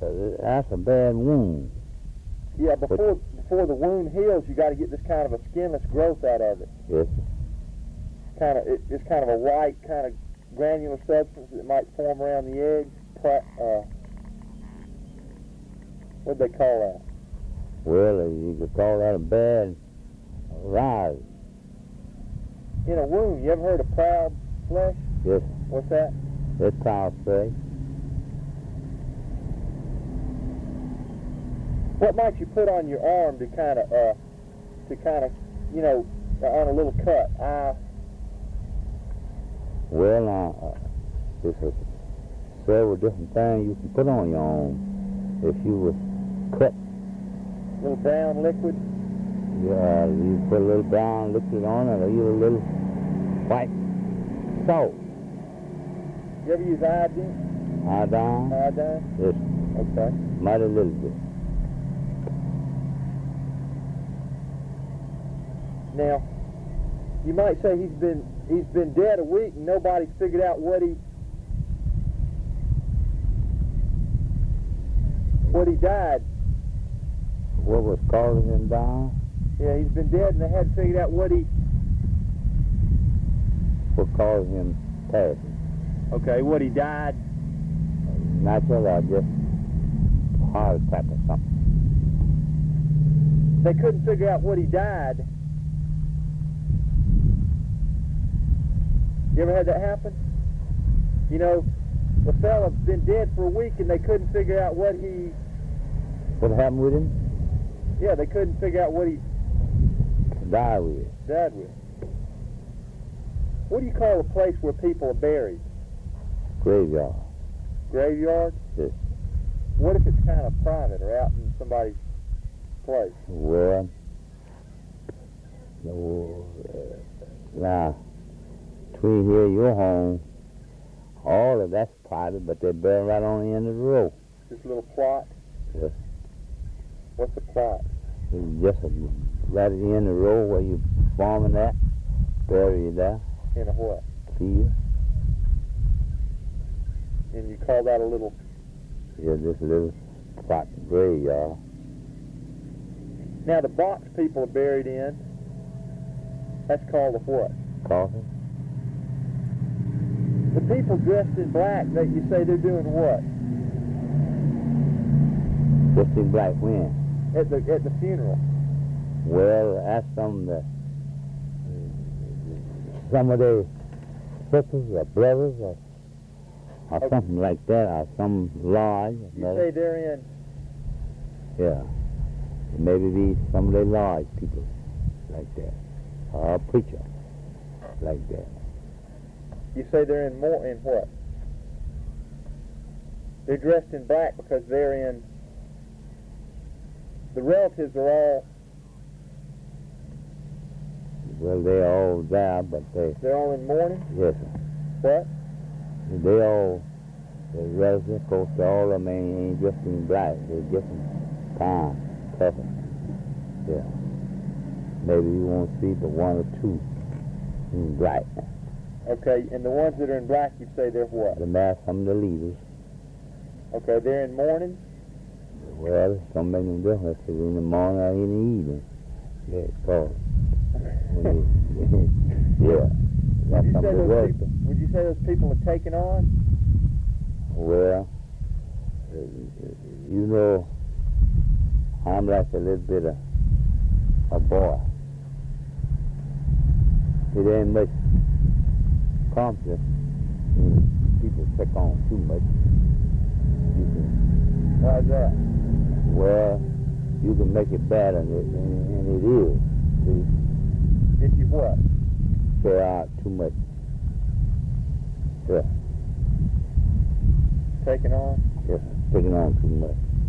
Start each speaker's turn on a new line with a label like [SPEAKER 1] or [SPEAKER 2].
[SPEAKER 1] that's a bad wound.
[SPEAKER 2] Yeah, before the wound heals, you got to get this kind of a skinless growth out of it.
[SPEAKER 1] Yes.
[SPEAKER 2] It's kind of a white, kind of granular substance that might form around the egg. What'd they call that?
[SPEAKER 1] Well, you could call that a bad rise.
[SPEAKER 2] In a wound, you ever heard of proud flesh?
[SPEAKER 1] Yes.
[SPEAKER 2] What's that?
[SPEAKER 1] That's proud flesh.
[SPEAKER 2] What might you put on your arm to kind of, on a little cut?
[SPEAKER 1] Well, there's several different things you can put on your arm if you was cut.
[SPEAKER 2] A little brown liquid?
[SPEAKER 1] Yeah, you put a little brown liquid on it, or you a little white salt.
[SPEAKER 2] You ever use iodine?
[SPEAKER 1] Iodine?
[SPEAKER 2] Iodine?
[SPEAKER 1] Yes.
[SPEAKER 2] Okay.
[SPEAKER 1] Mighty little bit.
[SPEAKER 2] Now, you might say he's been dead a week and nobody's figured out what he died.
[SPEAKER 1] What was causing him dying?
[SPEAKER 2] Yeah, he's been dead and they hadn't figured out what
[SPEAKER 1] caused him passing.
[SPEAKER 2] Okay, what he died.
[SPEAKER 1] Natural or just heart attack or something.
[SPEAKER 2] They couldn't figure out what he died. You ever had that happen? You know, the fella's been dead for a week and they couldn't figure out what
[SPEAKER 1] happened with him?
[SPEAKER 2] Yeah, they couldn't figure out what he
[SPEAKER 1] died with.
[SPEAKER 2] What do you call a place where people are buried?
[SPEAKER 1] Graveyard.
[SPEAKER 2] Graveyard?
[SPEAKER 1] Yes.
[SPEAKER 2] What if it's kind of private or out in somebody's place?
[SPEAKER 1] Well, now, between here and your home, all of that's private, but they're buried right on the end of the road.
[SPEAKER 2] Just a little plot?
[SPEAKER 1] Yes.
[SPEAKER 2] What's a plot?
[SPEAKER 1] It's just right at the end of the road where you farming that, bury you there.
[SPEAKER 2] In a what?
[SPEAKER 1] Field.
[SPEAKER 2] And you call that a little...
[SPEAKER 1] Yeah, this little plot graveyard.
[SPEAKER 2] Now the box people are buried in, that's called a what?
[SPEAKER 1] Coffin.
[SPEAKER 2] The people dressed in black, that you say they're doing what?
[SPEAKER 1] Dressed in black when?
[SPEAKER 2] At the funeral.
[SPEAKER 1] Well, ask some of their sisters or brothers or
[SPEAKER 2] Okay.
[SPEAKER 1] something like that, or some lodge.
[SPEAKER 2] You say they're in...
[SPEAKER 1] Yeah. Maybe be some of their lodge people like that, or a preacher like that.
[SPEAKER 2] You say they're in what? They're dressed in black because they're in... The relatives are all...
[SPEAKER 1] Well, they're all there, but
[SPEAKER 2] They're all in mourning?
[SPEAKER 1] Yes, sir.
[SPEAKER 2] What?
[SPEAKER 1] The relatives, of course, all of them ain't dressed in black. They're just in time, cover. Yeah. Maybe you won't see but one or two in black.
[SPEAKER 2] Okay, and the ones that are in black, you say they're what?
[SPEAKER 1] Some of the leaders.
[SPEAKER 2] Okay, they're in mourning?
[SPEAKER 1] Well, it don't make no difference if it's in the morning or in the evening. Yeah, it's called. Yeah.
[SPEAKER 2] Would you say those people are taking on?
[SPEAKER 1] Well, you know, I'm like a little bit of a boy. It ain't much confidence when people take on too much.
[SPEAKER 2] Why's that?
[SPEAKER 1] Well, you can make it bad, and it is. See?
[SPEAKER 2] If you what?
[SPEAKER 1] Tear out too much. Yeah.
[SPEAKER 2] Taking on?
[SPEAKER 1] Yes, taking on too much.